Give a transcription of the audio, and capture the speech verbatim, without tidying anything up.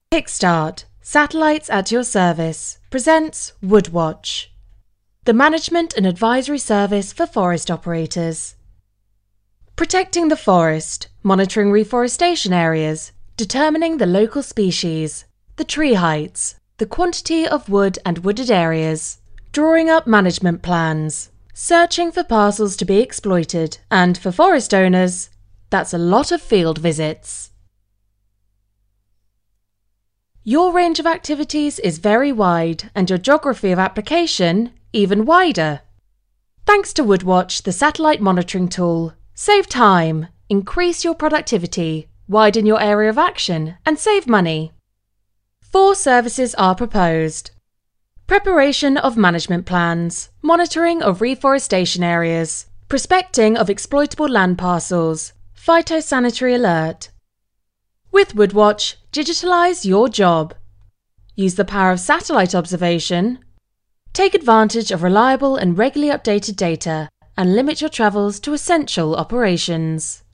Kickstart, Satellites at Your Service, presents Woodwatch, the management and advisory service for forest operators. Protecting the forest, monitoring reforestation areas, determining the local species, the tree heights, the quantity of wood and wooded areas, drawing up management plans, searching for parcels to be exploited, and for forest owners, that's a lot of field visits. Your range of activities is very wide and your geography of application even wider. Thanks to Woodwatch, the satellite monitoring tool, save time, increase your productivity, widen your area of action, and save money. Four services are proposed: preparation of management plans, monitoring of reforestation areas, prospecting of exploitable land parcels, phytosanitary alert. With Woodwatch, digitalize your job. Use the power of satellite observation. Take advantage of reliable and regularly updated data and limit your travels to essential operations.